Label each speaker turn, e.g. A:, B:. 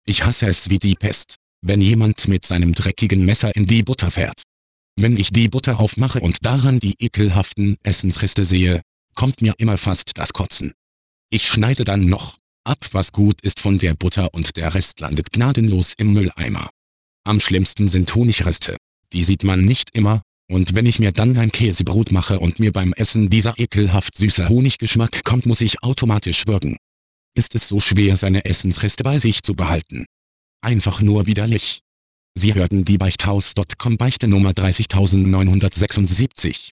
A: Ich hasse es wie die Pest, wenn jemand mit seinem dreckigen Messer in die Butter fährt. Wenn ich die Butter aufmache und daran die ekelhaften Essensreste sehe, kommt mir immer fast das Kotzen. Ich schneide dann noch ab, was gut ist von der Butter, und der Rest landet gnadenlos im Mülleimer. Am schlimmsten sind Honigreste. Die sieht man nicht immer, und wenn ich mir dann ein Käsebrot mache und mir beim Essen dieser ekelhaft süße Honiggeschmack kommt, muss ich automatisch würgen. Ist es so schwer, seine Essensreste bei sich zu behalten? Einfach nur widerlich. Sie hörten die Beichthaus.com Beichte Nummer 30976.